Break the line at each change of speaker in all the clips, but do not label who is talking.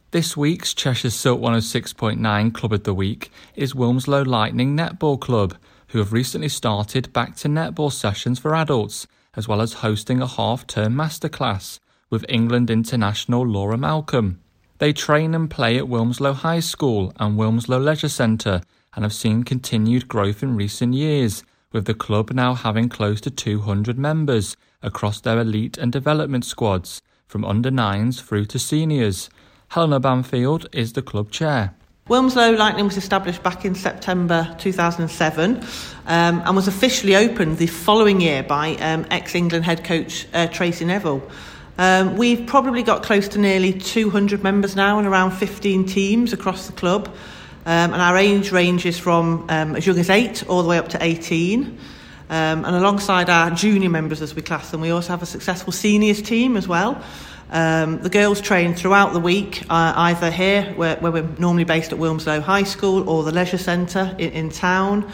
This week's Cheshire's Silk 106.9 Club of the Week is Wilmslow Lightning Netball Club, who have recently started back to netball sessions for adults, as well as hosting a half-term masterclass with England international Laura Malcolm. They train and play at Wilmslow High School and Wilmslow Leisure Centre and have seen continued growth in recent years, with the club now having close to 200 members across their elite and development squads, from under-9s through to seniors. Helena Banfield is the club chair.
Wilmslow Lightning was established back in September 2007 and was officially opened the following year by ex-England head coach Tracy Neville. We've probably got close to nearly 200 members now and around 15 teams across the club. And our age ranges from as young as 8 all the way up to 18. And alongside our junior members, as we class them, we also have a successful seniors team as well. The girls train throughout the week, either here, where we're normally based at Wilmslow High School, or the Leisure Centre in town.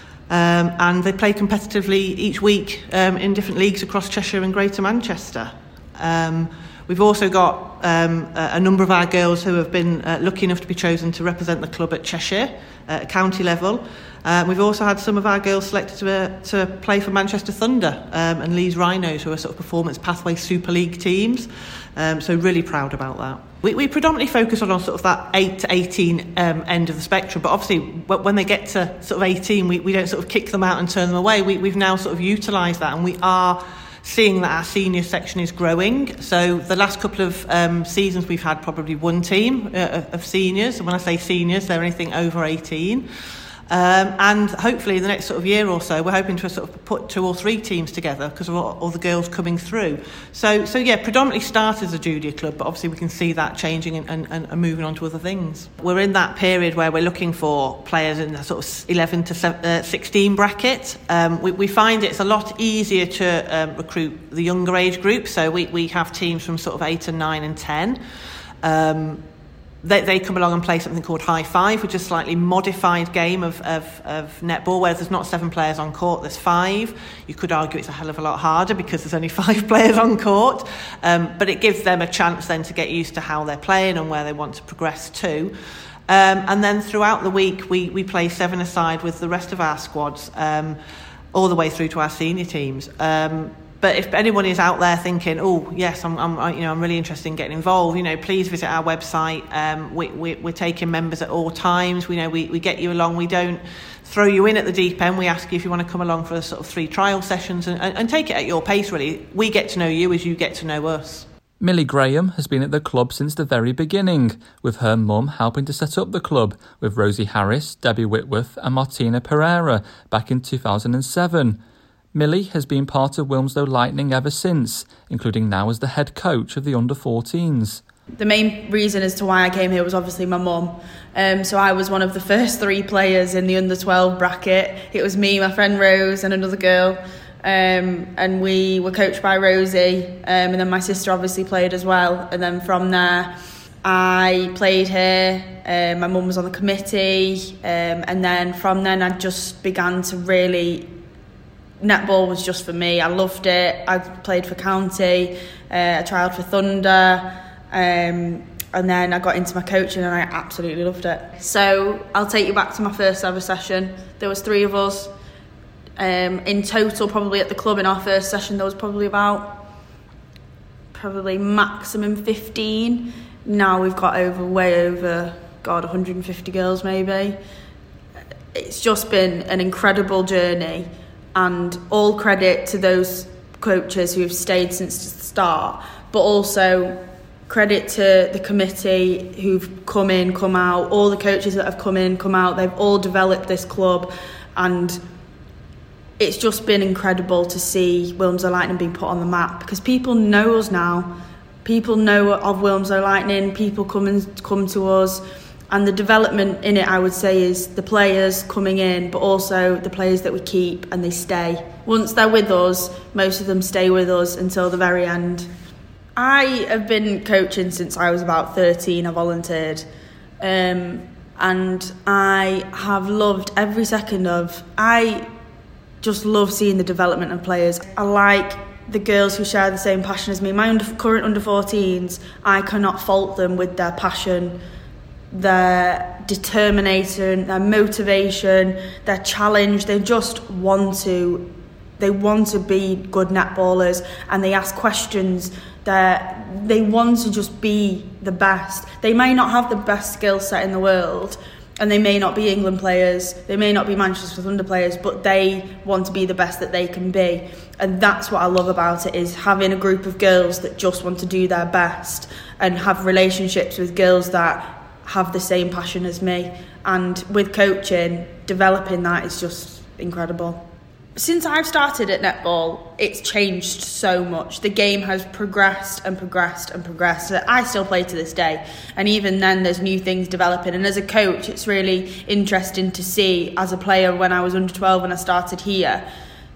And they play competitively each week in different leagues across Cheshire and Greater Manchester. We've also got a number of our girls who have been lucky enough to be chosen to represent the club at Cheshire at county level. We've also had some of our girls selected to play for Manchester Thunder and Leeds Rhinos, who are sort of Performance Pathway Super League teams. So really proud about that. We predominantly focus on sort of that 8 to 18 end of the spectrum, but obviously when they get to sort of 18, we don't sort of kick them out and turn them away. We've now sort of utilised that, and we are seeing that our senior section is growing. So the last couple of seasons we've had probably one team of seniors, and when I say seniors, they're anything over 18. And hopefully in the next sort of year or so, we're hoping to sort of put 2 or 3 teams together because of all the girls coming through. So yeah, predominantly started as a junior club, but obviously we can see that changing and moving on to other things. We're in that period where we're looking for players in the sort of 11 to 16 bracket. We find it's a lot easier to recruit the younger age group, so we have teams from sort of 8 and 9 and 10. They come along and play something called High Five, which is a slightly modified game of netball, where there's not 7 players on court, there's 5. You could argue it's a hell of a lot harder because there's only 5 players on court, but it gives them a chance then to get used to how they're playing and where they want to progress to. And then throughout the week, we play 7-a-side with the rest of our squads, all the way through to our senior teams. But if anyone is out there thinking, oh yes, I'm really interested in getting involved, please visit our website. We're taking members at all times. We get you along. We don't throw you in at the deep end. We ask you if you want to come along for sort of 3 trial sessions and take it at your pace. Really, we get to know you as you get to know us.
Millie Graham has been at the club since the very beginning, with her mum helping to set up the club with Rosie Harris, Debbie Whitworth and Martina Pereira back in 2007. Millie has been part of Wilmslow Lightning ever since, including now as the head coach of the under-14s.
The main reason as to why I came here was obviously my mum. So I was one of the first 3 players in the under-12 bracket. It was me, my friend Rose and another girl. And we were coached by Rosie. And then my sister obviously played as well. And then from there, I played here. My mum was on the committee. And then from then, I just began to really... Netball was just for me. I loved it. I played for county. I trialled for Thunder. And then I got into my coaching and I absolutely loved it. So I'll take you back to my first ever session. There was 3 of us. In total, probably at the club in our first session, there was probably maximum 15. Now we've got way over, 150 girls maybe. It's just been an incredible journey. And all credit to those coaches who have stayed since the start, but also credit to the committee who've come in, come out, all the coaches that have come in, come out, they've all developed this club, and it's just been incredible to see Wilmslow Lightning being put on the map, because people know us now, people know of Wilmslow Lightning, people come to us. And the development in it, I would say, is the players coming in, but also the players that we keep and they stay. Once they're with us, most of them stay with us until the very end. I have been coaching since I was about 13. I volunteered. And I have loved every second of... I just love seeing the development of players. I like the girls who share the same passion as me. My current under-14s, I cannot fault them with their passion, their determination, their motivation, their challenge. They just want to be good netballers, and they ask questions. They want to just be the best. They may not have the best skill set in the world, and they may not be England players, they may not be Manchester Thunder players, but they want to be the best that they can be. And that's what I love about it, is having a group of girls that just want to do their best and have relationships with girls that have the same passion as me. And with coaching, developing that is just incredible. Since I've started at netball, it's changed so much. The game has progressed and progressed and progressed. I still play to this day, and even then there's new things developing. And as a coach, it's really interesting to see, as a player when I was under 12 and I started here,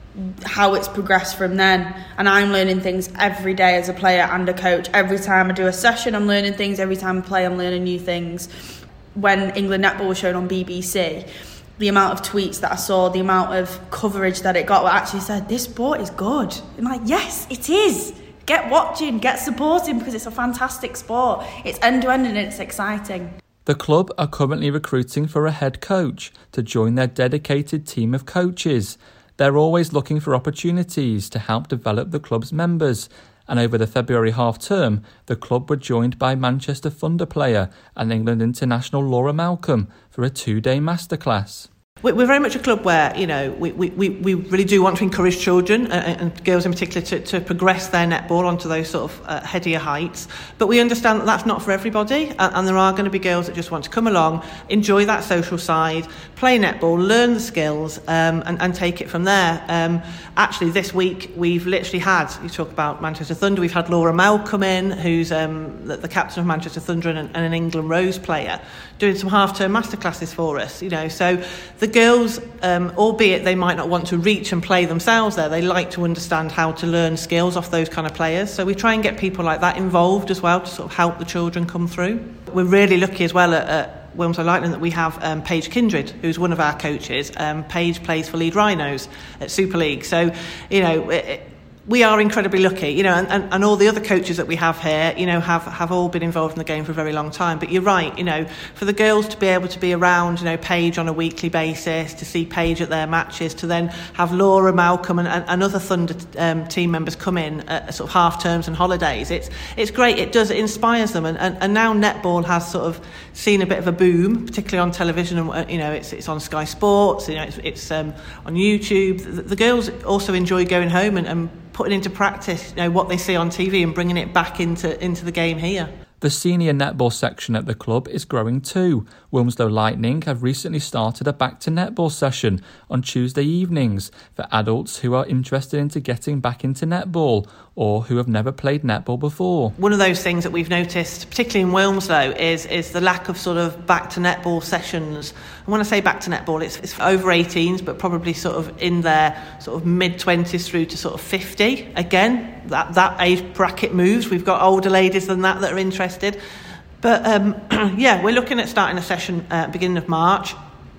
how it's progressed from then. And I'm learning things every day as a player and a coach. Every time I do a session, I'm learning things. Every time I play, I'm learning new things. When England Netball was shown on BBC, the amount of tweets that I saw, the amount of coverage that it got, actually said, this sport is good. I'm like, yes, it is. Get watching, get supporting, because it's a fantastic sport. It's end-to-end and it's exciting.
The club are currently recruiting for a head coach to join their dedicated team of coaches. They're always looking for opportunities to help develop the club's members. And over the February half-term, the club were joined by Manchester Thunder player and England international Laura Malcolm for a 2-day masterclass.
We're very much a club where, you know, we really do want to encourage children and girls in particular to progress their netball onto those sort of headier heights. But we understand that that's not for everybody, and there are going to be girls that just want to come along, enjoy that social side, play netball, learn the skills, and take it from there. Actually, this week we've literally had, you talk about Manchester Thunder, we've had Laura Malcolm in, who's the captain of Manchester Thunder and an England Rose player, doing some half-term masterclasses for us. You know, so the girls, albeit they might not want to reach and play themselves there, they like to understand how to learn skills off those kind of players. So we try and get people like that involved as well to sort of help the children come through. We're really lucky as well at Wilmslow Lightning that we have Paige Kindred, who's one of our coaches. Paige plays for Leeds Rhinos at Super League. So, you know, we are incredibly lucky, you know, and all the other coaches that we have here, you know, have all been involved in the game for a very long time. But you're right, you know, for the girls to be able to be around, you know, Paige on a weekly basis, to see Paige at their matches, to then have Laura Malcolm and other Thunder team members come in at sort of half terms and holidays. It's great. It inspires them, and now netball has sort of seen a bit of a boom, particularly on television, and you know, it's on Sky Sports, you know, it's on YouTube. The girls also enjoy going home and putting into practice, you know, what they see on TV and bringing it back into the game here.
The senior netball section at the club is growing too. Wilmslow Lightning have recently started a back to netball session on Tuesday evenings for adults who are interested into getting back into netball or who have never played netball before.
One of those things that we've noticed, particularly in Wilmslow, is the lack of sort of back to netball sessions. And when I say back to netball, it's for over 18s, but probably sort of in their sort of mid-20s through to sort of 50. Again, that age bracket moves. We've got older ladies than that are interested. But yeah, we're looking at starting a session beginning of March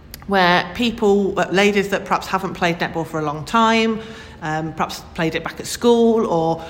where ladies that perhaps haven't played netball for a long time, perhaps played it back at school or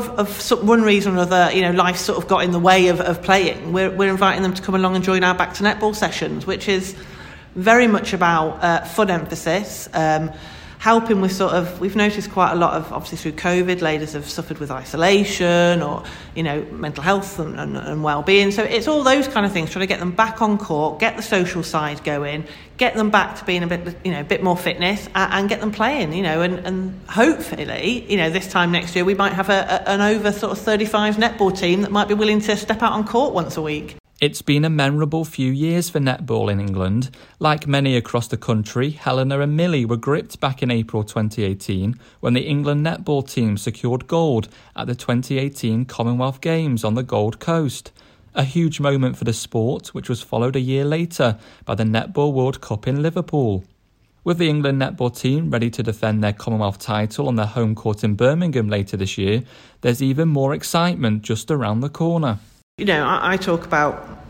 of one reason or another, you know, life sort of got in the way of playing. We're inviting them to come along and join our back to netball sessions, which is very much about fun emphasis, helping with sort of, we've noticed quite a lot of, obviously through COVID, ladies have suffered with isolation or, you know, mental health and well-being. So it's all those kind of things, trying to get them back on court, get the social side going, get them back to being a bit more fitness and get them playing, you know, and hopefully, you know, this time next year we might have an over sort of 35 netball team that might be willing to step out on court once a week.
It's been a memorable few years for netball in England. Like many across the country, Helena and Millie were gripped back in April 2018 when the England netball team secured gold at the 2018 Commonwealth Games on the Gold Coast. A huge moment for the sport, which was followed a year later by the Netball World Cup in Liverpool. With the England netball team ready to defend their Commonwealth title on their home court in Birmingham later this year, there's even more excitement just around the corner.
You know, I talk about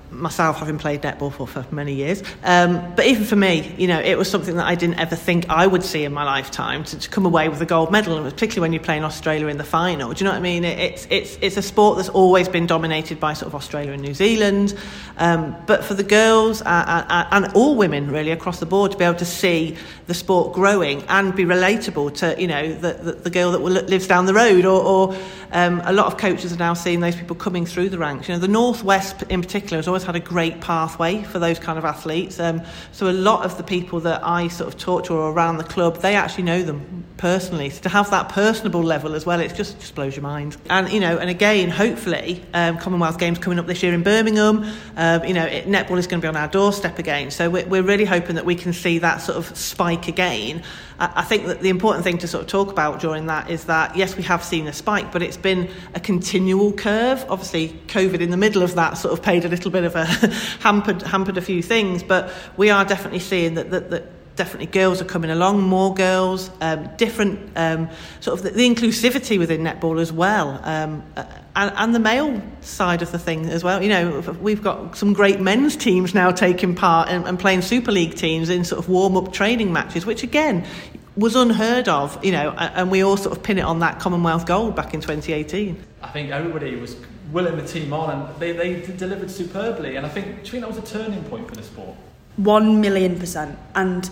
myself having played netball for many years. But even for me, it was something that I didn't ever think I would see in my lifetime, to come away with a gold medal, and particularly when you're playing Australia in the final. Do you know what I mean? It's a sport that's always been dominated by sort of Australia and New Zealand. But for the girls and all women really across the board to be able to see the sport growing and be relatable to, the girl that lives down the road, or a lot of coaches are now seeing those people coming through the ranks. The Northwest in particular has always had a great pathway for those kind of athletes. So a lot of the people that I sort of talk to or around the club, they actually know them personally. So to have that personable level as well, it just blows your mind. And and again, hopefully, Commonwealth Games coming up this year in Birmingham. Netball is going to be on our doorstep again. So we're really hoping that we can see that sort of spike again. I think that the important thing to sort of talk about during that is that, yes, we have seen a spike, but it's been a continual curve. Obviously, COVID in the middle of that sort of paid a little bit of a hampered a few things, but we are definitely seeing that definitely girls are coming along, more girls, different sort of the inclusivity within netball as well, and the male side of the thing as well. We've got some great men's teams now taking part and playing Super League teams in sort of warm-up training matches, which again was unheard of, and we all sort of pin it on that Commonwealth gold back in 2018.
I think everybody was willing the team on, and they delivered superbly, and I think that was a turning point for the sport.
1,000,000%. And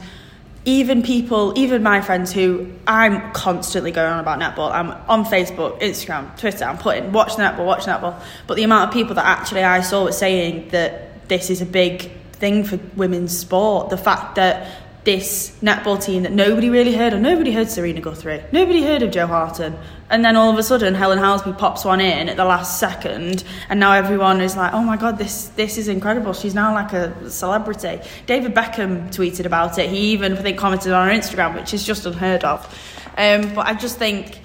even my friends who I'm constantly going on about netball, I'm on Facebook, Instagram, Twitter, I'm putting watch netball, but the amount of people that actually I saw were saying that this is a big thing for women's sport, the fact that this netball team that nobody really heard of, nobody heard Serena Guthrie, nobody heard of Jo Harton, and then all of a sudden Helen Halsby pops one in at the last second, and now everyone is like, oh my god, this is incredible, she's now like a celebrity. David Beckham tweeted about it, he even I think commented on her Instagram, which is just unheard of. But I just think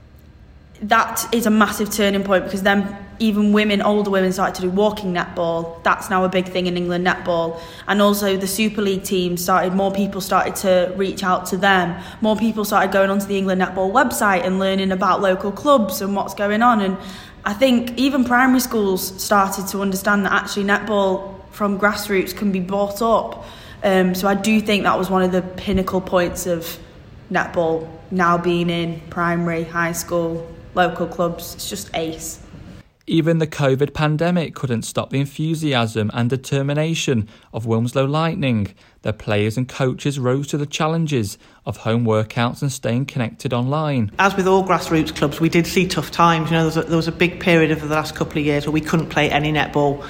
that is a massive turning point, because then even older women started to do walking netball. That's now a big thing in England netball. And also the Super League team more people started to reach out to them. More people started going onto the England netball website and learning about local clubs and what's going on. And I think even primary schools started to understand that actually netball from grassroots can be brought up. So I do think that was one of the pinnacle points of netball now being in primary, high school, local clubs. It's just ace.
Even the COVID pandemic couldn't stop the enthusiasm and determination of Wilmslow Lightning. Their players and coaches rose to the challenges of home workouts and staying connected online.
As with all grassroots clubs, we did see tough times. There was a big period over the last couple of years where we couldn't play any netball.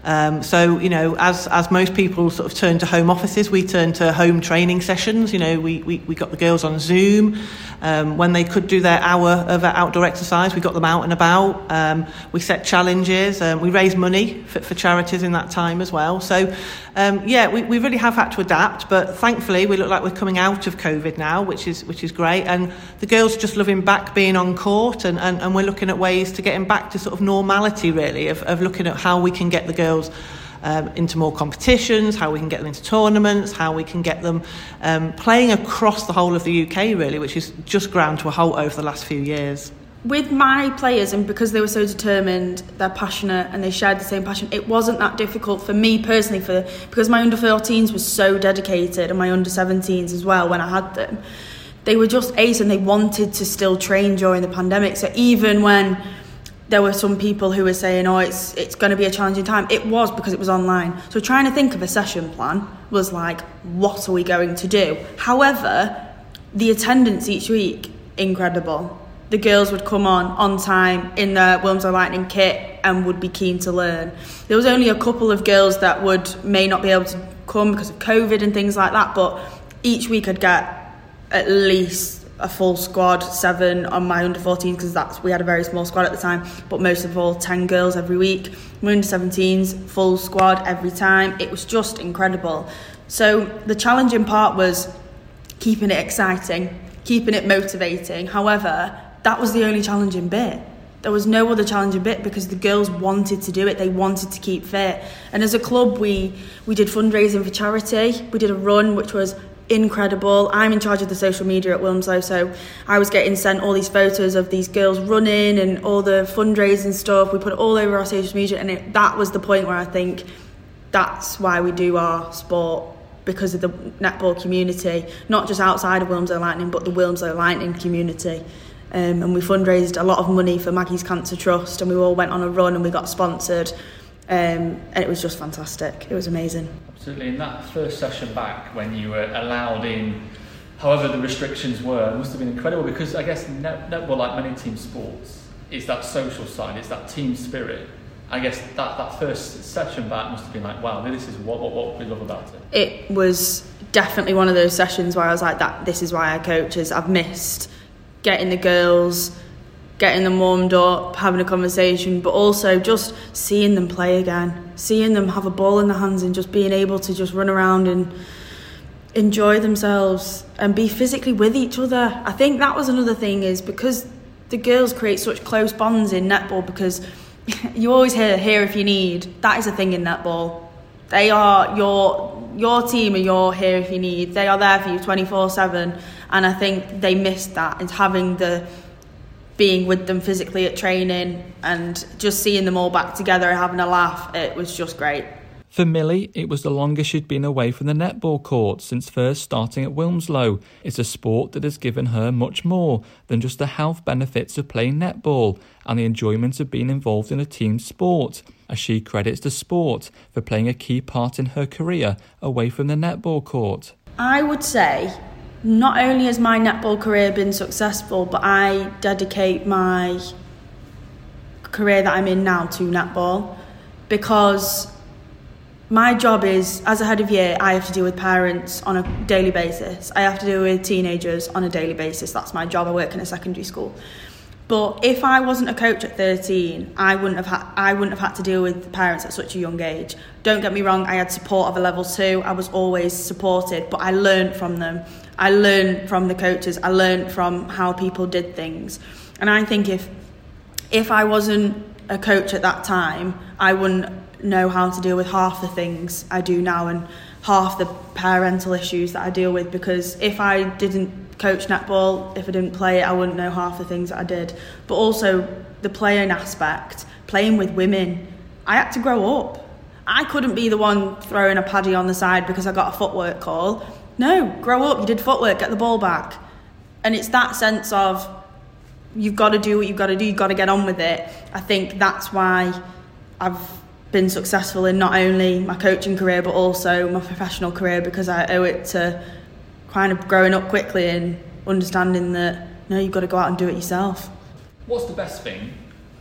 So, as most people sort of turn to home offices, we turned to home training sessions. We got the girls on Zoom. When they could do their hour of outdoor exercise, we got them out and about. We set challenges. We raised money for charities in that time as well. So, we really have had to adapt. But thankfully, we look like we're coming out of COVID now, which is great. And the girls are just loving back being on court, and we're looking at ways to getting back to sort of normality, really, of looking at how we can get the girls into more competitions, how we can get them into tournaments, how we can get them playing across the whole of the UK, really, which is just ground to a halt over the last few years.
With my players, and because they were so determined, they're passionate and they shared the same passion, it wasn't that difficult for me personally, because my under-14s were so dedicated, and my under-17s as well when I had them. They were just ace, and they wanted to still train during the pandemic. So even when there were some people who were saying, it's going to be a challenging time, it was, because it was online. So trying to think of a session plan was like, what are we going to do? However, the attendance each week, incredible. The girls would come on time in their Wilmslow Lightning kit and would be keen to learn. There was only a couple of girls that may not be able to come because of COVID and things like that, but each week I'd get at least a full squad, 7 on my under-14s, because we had a very small squad at the time, but most of all 10 girls every week. My under-17s, full squad every time. It was just incredible. So the challenging part was keeping it exciting, keeping it motivating. However, that was the only challenging bit. There was no other challenging bit, because the girls wanted to do it. They wanted to keep fit. And as a club, we did fundraising for charity. We did a run, which was incredible. I'm in charge of the social media at Wilmslow, so I was getting sent all these photos of these girls running and all the fundraising stuff. We put it all over our social media, and that was the point where I think that's why we do our sport, because of the netball community, not just outside of Wilmslow Lightning, but the Wilmslow Lightning community. And we fundraised a lot of money for Maggie's Cancer Trust, and we all went on a run and we got sponsored, and it was just fantastic. It was amazing.
Absolutely. In that first session back, when you were allowed in, however the restrictions were, it must have been incredible, because I guess netball, like many team sports, is that social side, it's that team spirit. I guess that first session back must have been like, wow, this is what we love about it.
It was definitely one of those sessions where I was like, this is why I coach, is I've missed getting the girls, getting them warmed up, having a conversation, but also just seeing them play again, seeing them have a ball in their hands and just being able to just run around and enjoy themselves and be physically with each other. I think that was another thing, is because the girls create such close bonds in netball, because you always hear here if you need. That is a thing in netball. They are your team, and you're here if you need. They are there for you 24/7, and I think they missed that, and having being with them physically at training and just seeing them all back together and having a laugh. It was just great.
For Millie, it was the longest she'd been away from the netball court since first starting at Wilmslow. It's a sport that has given her much more than just the health benefits of playing netball and the enjoyment of being involved in a team sport, as she credits the sport for playing a key part in her career away from the netball court.
I would say not only has my netball career been successful, but I dedicate my career that I'm in now to netball, because my job is, as a head of year, I have to deal with parents on a daily basis. I have to deal with teenagers on a daily basis. That's my job. I work in a secondary school. But if I wasn't a coach at 13, I wouldn't have had to deal with parents at such a young age. Don't get me wrong, I had support of a level 2. I was always supported, but I learned from them. I learned from the coaches. I learned from how people did things. And I think if I wasn't a coach at that time, I wouldn't know how to deal with half the things I do now and half the parental issues that I deal with, because if I didn't coach netball, if I didn't play it, I wouldn't know half the things that I did. But also the playing aspect, playing with women, I had to grow up. I couldn't be the one throwing a paddy on the side because I got a footwork call. No, grow up, you did footwork, get the ball back. And it's that sense of you've got to do what you've got to do, you've got to get on with it. I think that's why I've been successful in not only my coaching career but also my professional career, because I owe it to kind of growing up quickly and understanding that, no, you've got to go out and do it yourself.
What's the best thing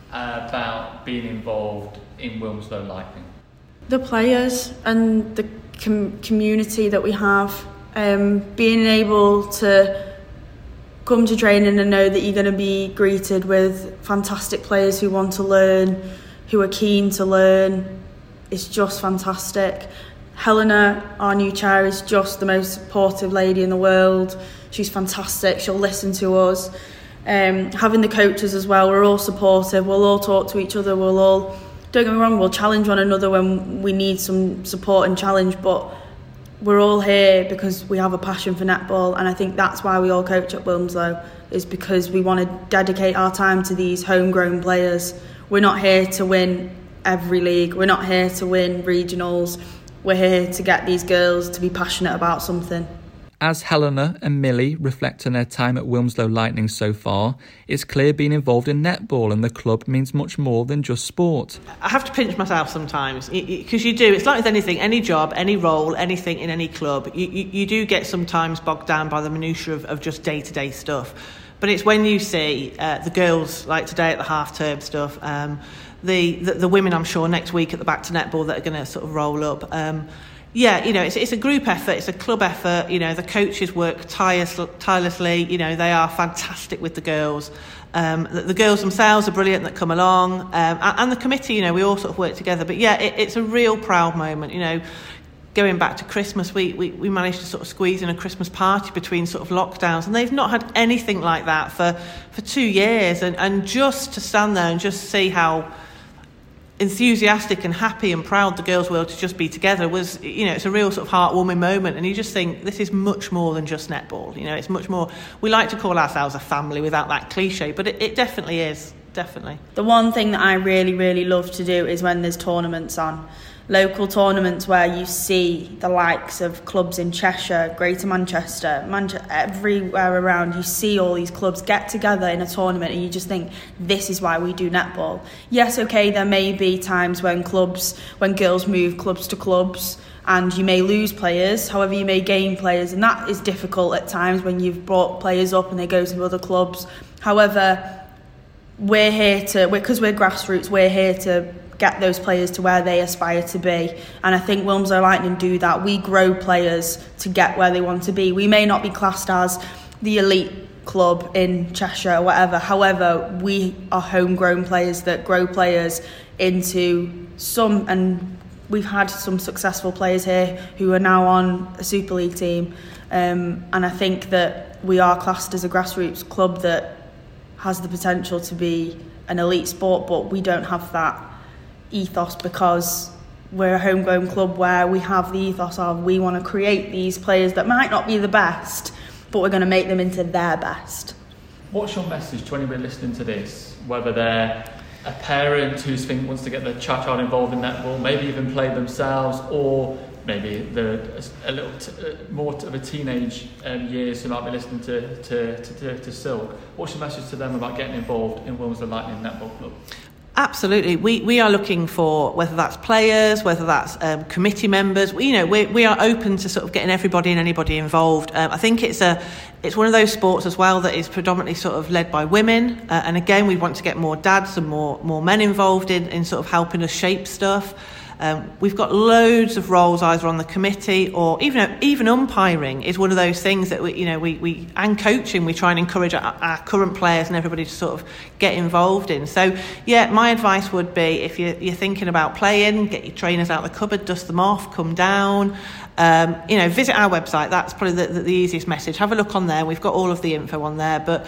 about being involved in Wilmslow Lightning?
The players and the community that we have, being able to come to training and know that you're going to be greeted with fantastic players who want to learn, who are keen to learn. It's just fantastic. Helena, our new chair, is just the most supportive lady in the world. She's fantastic. She'll listen to us. Having the coaches as well, we're all supportive. We'll all talk to each other. We'll all, don't get me wrong, we'll challenge one another when we need some support and challenge, but we're all here because we have a passion for netball, and I think that's why we all coach at Wilmslow, is because we want to dedicate our time to these homegrown players. We're not here to win every league. We're not here to win regionals. We're here to get these girls to be passionate about something.
As Helena and Millie reflect on their time at Wilmslow Lightning so far, it's clear being involved in netball and the club means much more than just sport.
I have to pinch myself sometimes, because you do. It's like with anything, any job, any role, anything in any club. You do get sometimes bogged down by the minutiae of just day-to-day stuff. But it's when you see the girls, like today at the half-term stuff, the women, I'm sure, next week at the Back to Netball that are going to sort of roll up. Yeah, you know, it's a group effort, it's a club effort. You know, the coaches work tirelessly. You know, they are fantastic with the girls. The girls themselves are brilliant that come along, and the committee. You know, we all sort of work together. But yeah, it's a real proud moment. You know, going back to Christmas, we managed to sort of squeeze in a Christmas party between sort of lockdowns, and they've not had anything like that for 2 years. And just to stand there and just see how enthusiastic and happy and proud the girls were to just be together was, you know, it's a real sort of heartwarming moment. And you just think this is much more than just netball. You know, it's much more. We like to call ourselves a family without that cliche, but it definitely is. Definitely.
The one thing that I really, really love to do is when there's tournaments on. local tournaments where you see the likes of clubs in Cheshire, Greater Manchester, everywhere around, you see all these clubs get together in a tournament and you just think, this is why we do netball. Yes, okay, there may be times when girls move clubs to clubs and you may lose players, however you may gain players, and that is difficult at times when you've brought players up and they go to other clubs. However, because we're grassroots, we're here to get those players to where they aspire to be, and I think Wilmslow Lightning do that. We grow players to get where they want to be. We may not be classed as the elite club in Cheshire or whatever, however we are homegrown players that grow players into some, and we've had some successful players here who are now on a Super League team, and I think that we are classed as a grassroots club that has the potential to be an elite sport, but we don't have that ethos because we're a homegrown club where we have the ethos of we want to create these players that might not be the best, but we're going to make them into their best.
What's your message to anybody listening to this, whether they're a parent who wants to get their child involved in netball, maybe even play themselves, or maybe they're a little more of a teenage years who might be listening to Silk? What's your message to them about getting involved in Wilmslow Lightning Netball Club?
Absolutely. We are looking for, whether that's players, whether that's committee members, we are open to sort of getting everybody and anybody involved. I think it's one of those sports as well that is predominantly sort of led by women. And again, we want to get more dads and more men involved in sort of helping us shape stuff. We've got loads of roles either on the committee or even umpiring is one of those things that we and coaching, we try and encourage our current players and everybody to sort of get involved in. So yeah, my advice would be, if you're thinking about playing, get your trainers out of the cupboard, dust them off, come down. Visit our website. That's probably the easiest message. Have a look on there. We've got all of the info on there. But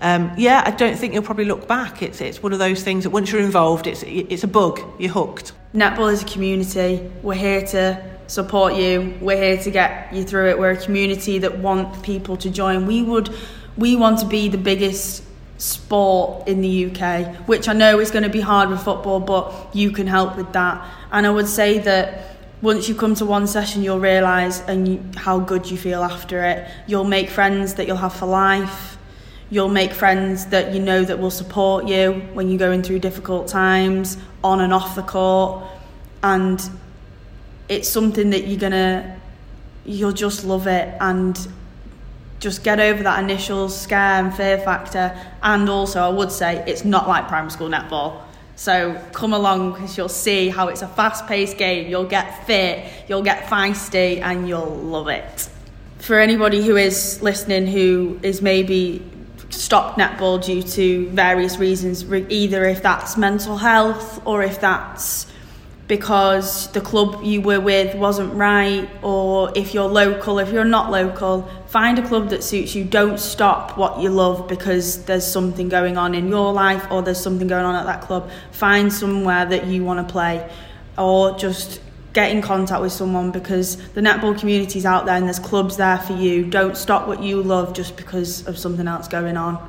I don't think you'll probably look back. It's one of those things that once you're involved, it's a bug. You're hooked.
Netball is a community. We're here to support you. We're here to get you through it. We're a community that want people to join. We want to be the biggest sport in the UK, which I know is going to be hard with football, but you can help with that. And I would say that once you come to one session, you'll realise how good you feel after it. You'll make friends that you'll have for life. You'll make friends that you know that will support you when you're going through difficult times, on and off the court. And it's something that you'll just love it and just get over that initial scare and fear factor. And also, I would say, it's not like primary school netball. So come along, because you'll see how it's a fast-paced game. You'll get fit, you'll get feisty, and you'll love it. For anybody who is listening who is maybe stopped netball due to various reasons, either if that's mental health or if that's because the club you were with wasn't right, or if you're local, if you're not local, find a club that suits you. Don't stop what you love because there's something going on in your life or there's something going on at that club. Find somewhere that you want to play, or just get in contact with someone, because the netball community's out there and there's clubs there for you. Don't stop what you love just because of something else going on.